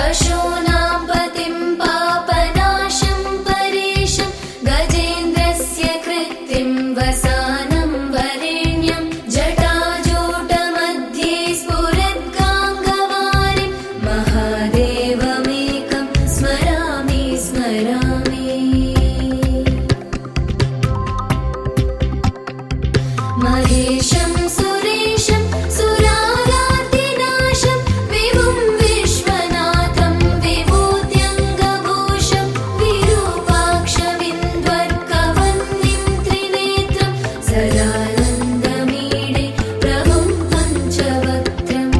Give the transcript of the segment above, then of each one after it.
पशूनां पतिं पापनाशं परेशं गजेन्द्रस्य कृत्तिं वसानं वरेण्यं जटाजूटमध्ये स्फुरद्गाङ्गवारिं महादेवमेकं स्मरामि स्मरामि महेशं सुरेशं सुरारातिनाशं विभुं विश्वनाथं विभूत्यङ्गभूषं विरूपाक्षमिन्द्वर्कवह्निं त्रिनेत्रं सदानन्दमीडे प्रभुं पञ्चवक्त्रम्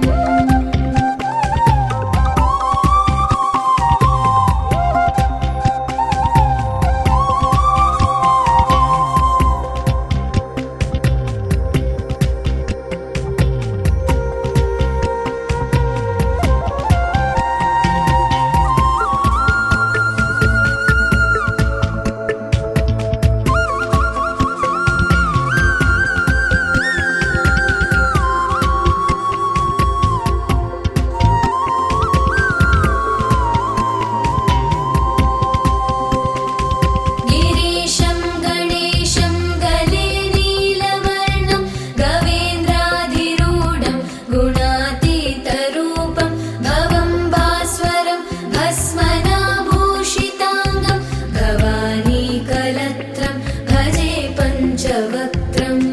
गिरीशं गणेशं गले नीलवर्णं गवेन्द्राधिरूढं गुणातीतरूपं भवं भास्वरं भस्मनाभूषिताङ्गं भवानीकलत्रं भजे पञ्चवक्त्रम्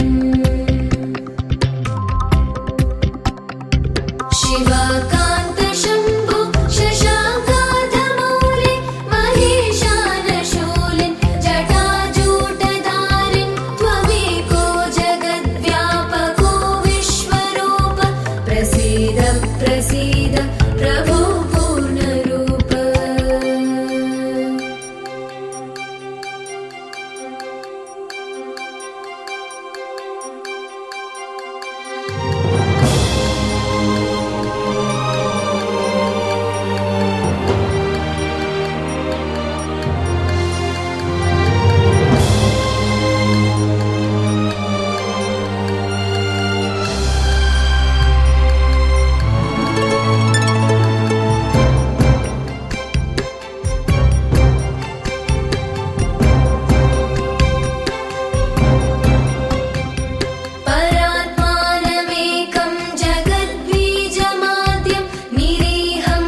शिवाकान्तशम्भो शशाङ्काधमौले महेशानशूलिन् जटाजूटधारिन् त्वमेको जगद्व्यापको विश्वरूप प्रसीद प्रसीद प्रभो पूर्णरूप परात्मानमेकं जगद्बीजमाद्यं निरीहं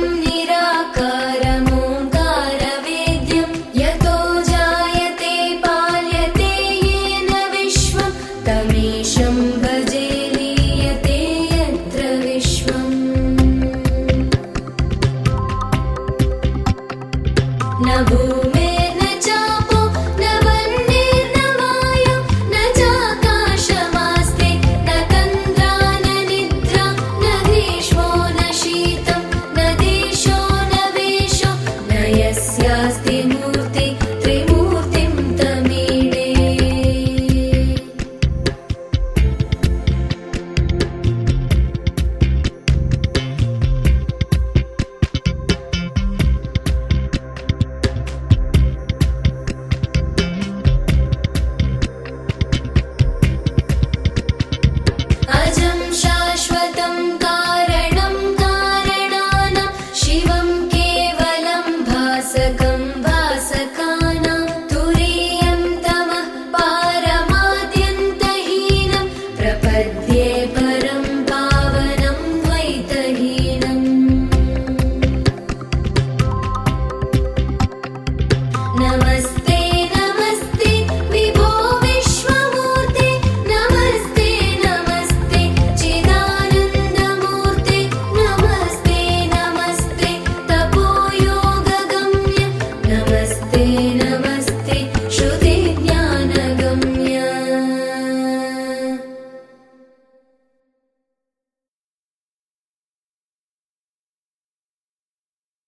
निराकारमोङ्कारवेद्यं यतो जायते पाल्यते येन विश्वं तमीशं भजे लीयते यत्र विश्वम् न भूमेर्न चापो न वह्निर्न वायुः न चाकाशमास्ते न तन्द्रा न निद्रा न ग्रीष्मो न शीतं न देशो न वेशो न यस्यास्ति मूर्ति त्रिमूर्तिं तमीडे अजं शाश्वतं कारणं कारणानां शिवं केवलं भासकं भासकानां तुरीयं तमः पारमाद्यन्तहीनं प्रपद्ये परं पावनं द्वैतहीनम् नमस्ते